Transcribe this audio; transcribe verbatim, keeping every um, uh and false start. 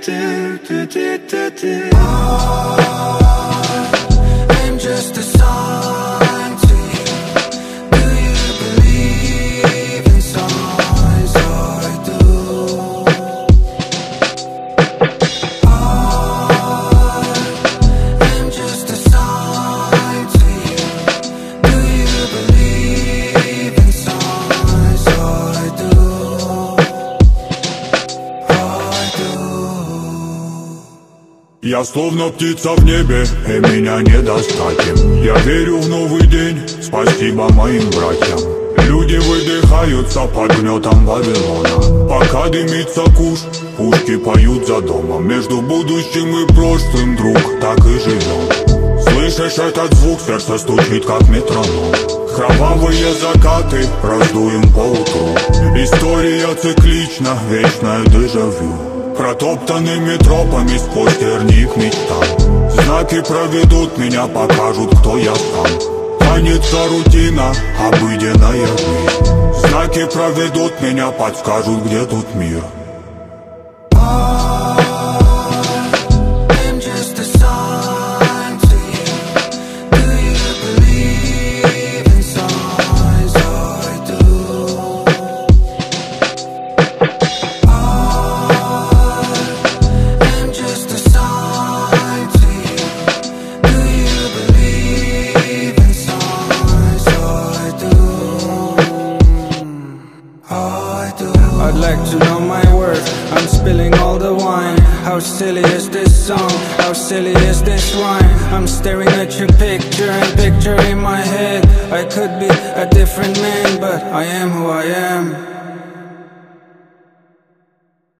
I'm just a song to you. Do you believe in songs? I do. I'm just a song to you. Do you believe in songs? I do. I do. Я словно птица в небе, и меня не достать им. Я верю в новый день, спасибо моим братьям. Люди выдыхаются под гнетом Вавилона. Пока дымится куш, пушки поют за домом. Между будущим и прошлым, друг, так и живем. Слышишь этот звук, сердце стучит как метроном. Кровавые закаты раздуем поутру. История циклична, вечное дежавю. Протоптанными тропами сквозь тернии к мечтам. Знаки проведут меня, покажут, кто я сам. Тянется рутина, обыденная жизнь. Знаки проведут меня, подскажут, где тут мир. I'm just a song to you. Do you believe in songs? I do. I'm just a song to you. Do you believe in songs? I do. I do. I'd like to know my worth, I'm spilling all the wine. How silly is this song, how silly is this rhyme? I'm staring at your picture and picture in my head. I could be a different man, but I am who I am.